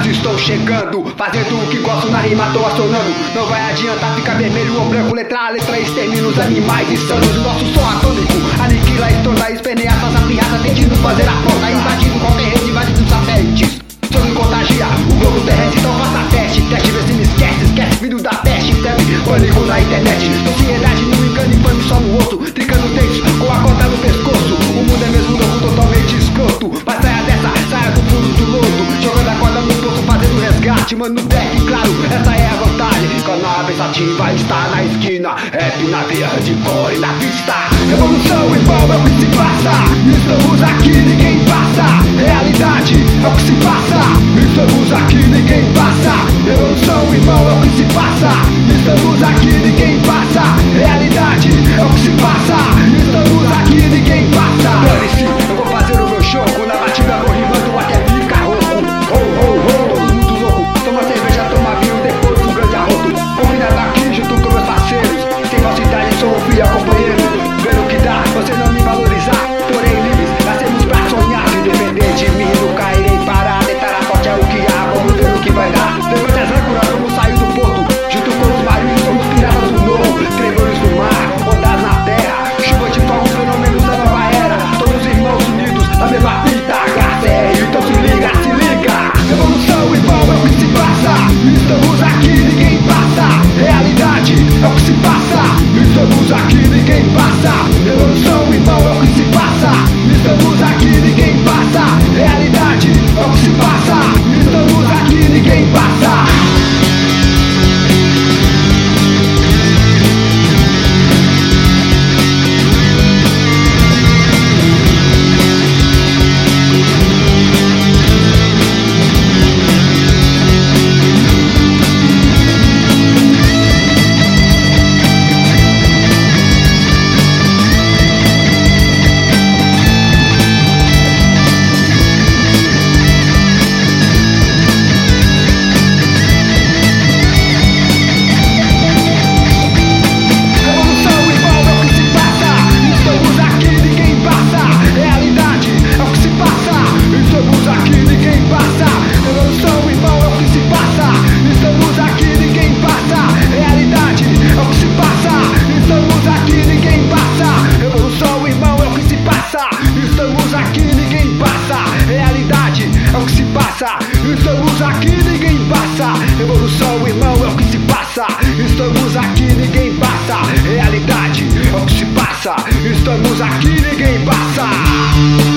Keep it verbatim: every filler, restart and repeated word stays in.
estou chegando, fazendo o que gosto na rima, tô acionando. Não vai adiantar ficar vermelho ou branco, letra A, letra extermina os animais insanos. O nosso som atômico aniquila, estorna, espernear suas ameaças, tentando fazer a porta, invadindo qualquer rede, invadindo os satélites. Só me contagia, o globo terrestre, então faça teste. Teste, vê se me esquece, esquece, vindo da peste. Febre, pânico na internet, sociedade não engana, infame só no osso. Tricando dentes, com a corda no pescoço. O mundo é mesmo louco, totalmente escroto. Mas saia dessa, saia do fundo do lodo. Jogando a corda no poço, fazendo resgate. Mano, deck, claro, essa é a vantagem. Canal pensativa está na esquina. Rap na verde, core na pista. Revolução igual é o que se passa. Estamos aqui, ninguém passa. Realidade é o que se passa. Estamos aqui, ninguém passa. Revolução igual é o que se passa. Estamos aqui, ninguém passa. Realidade é o que se passa. Estamos aqui, ninguém passa. Dane-se, eu vou fazer o meu show. Na batida vou rimando até ficar rouco. Oh, oh, oh, todo mundo louco. Toma cerveja, toma vinho, depois um grande arroto. Combinado aqui junto com meus parceiros. Sem falsidade, sou um fiel companheiro. Vendo o que dá, você não me valorizar. Porém livres, nascemos pra sonhar. Se depender de mim, nunca irei parar. Tentar a sorte é o que há, vamos ver o que vai dar. Depois das âncoras, vamos sair do porto. Junto com os marinhos, somos piratas do novo. Tremores do mar, ondas na terra. Chuva de fogos, fenômenos da nova era. Todos irmãos unidos na mesma fita. H C R, então se liga, se liga. Revolução igual é o que se passa. Estamos aqui, ninguém passa. Realidade é o que se passa. Estamos aqui, ninguém passa. Revolução igual é o que se passa. Estamos aqui, ninguém passa. Realidade é o que se passa. Estamos aqui, ninguém passa. Estamos aqui, ninguém passa. Realidade é o que se passa. Estamos aqui, ninguém passa. Revolução, irmão, é o que se passa. Estamos aqui, ninguém passa. Realidade é o que se passa. Estamos aqui, ninguém passa.